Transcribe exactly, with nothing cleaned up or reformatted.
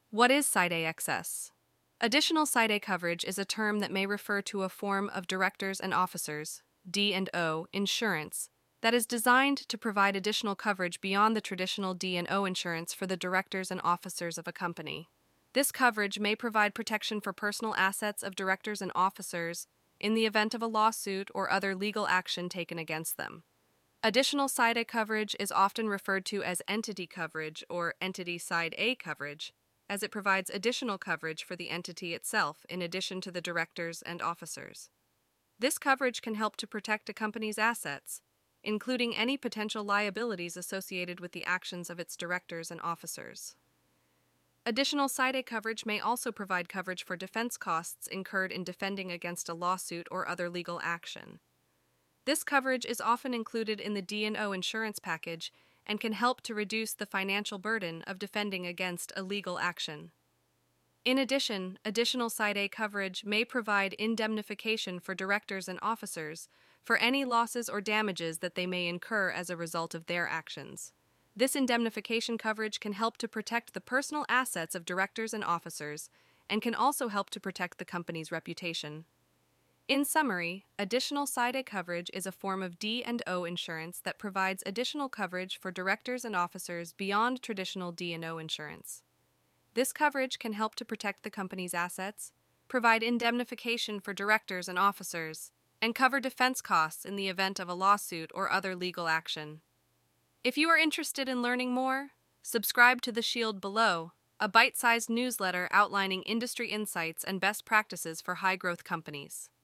What is Side A excess? Additional Side A coverage is a term that may refer to a form of directors and officers, D and O, insurance that is designed to provide additional coverage beyond the traditional D and O insurance for the directors and officers of a company. This coverage may provide protection for personal assets of directors and officers in the event of a lawsuit or other legal action taken against them. Additional Side A coverage is often referred to as entity coverage or entity Side A coverage, as it provides additional coverage for the entity itself in addition to the directors and officers. This coverage can help to protect a company's assets, including any potential liabilities associated with the actions of its directors and officers. Additional Side A coverage may also provide coverage for defense costs incurred in defending against a lawsuit or other legal action. This coverage is often included in the D and O insurance package and can help to reduce the financial burden of defending against a legal action. In addition, additional Side A coverage may provide indemnification for directors and officers for any losses or damages that they may incur as a result of their actions. This indemnification coverage can help to protect the personal assets of directors and officers and can also help to protect the company's reputation. In summary, additional Side A coverage is a form of D and O insurance that provides additional coverage for directors and officers beyond traditional D and O insurance. This coverage can help to protect the company's assets, provide indemnification for directors and officers, and cover defense costs in the event of a lawsuit or other legal action. If you are interested in learning more, subscribe to The Shield below, a bite-sized newsletter outlining industry insights and best practices for high-growth companies.